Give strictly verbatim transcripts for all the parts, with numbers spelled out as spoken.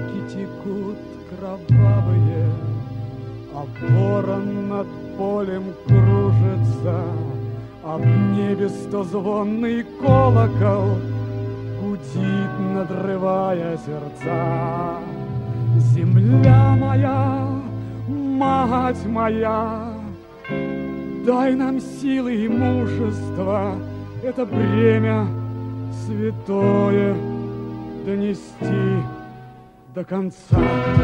Реки текут кровавые, а ворон над полем кружится, а в небе стозвонный колокол гудит, надрывая сердца. Земля моя, мать моя, дай нам силы и мужества это бремя святое донести до конца.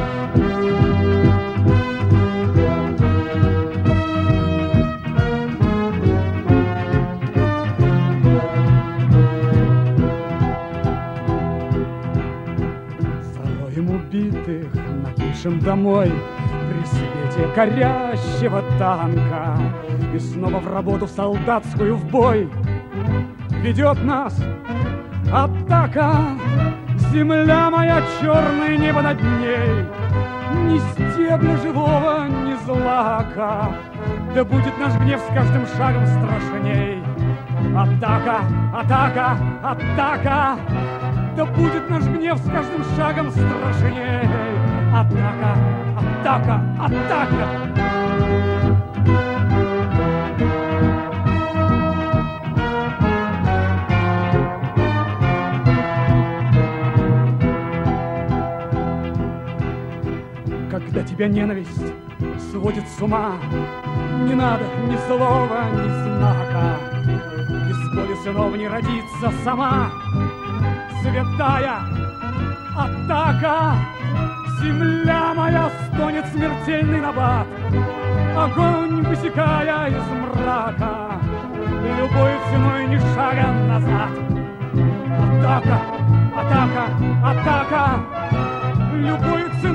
Зароем убитых напишем домой при свете горящего танка, и снова в работу, в солдатскую, в бой ведет нас атака. Земля моя, черное небо над ней, ни стебля живого, ни злака. Да будет наш гнев с каждым шагом страшней. Атака, атака, атака. Да будет наш гнев с каждым шагом страшней. Атака, атака, атака. Когда тебя ненависть сводит с ума, не надо ни слова, ни знака. Из боли сынов не родится сама святая атака. Земля моя, стонет смертельный набат, огонь высекая из мрака, любой ценой ни шага назад. Атака, атака, атака, любой ценой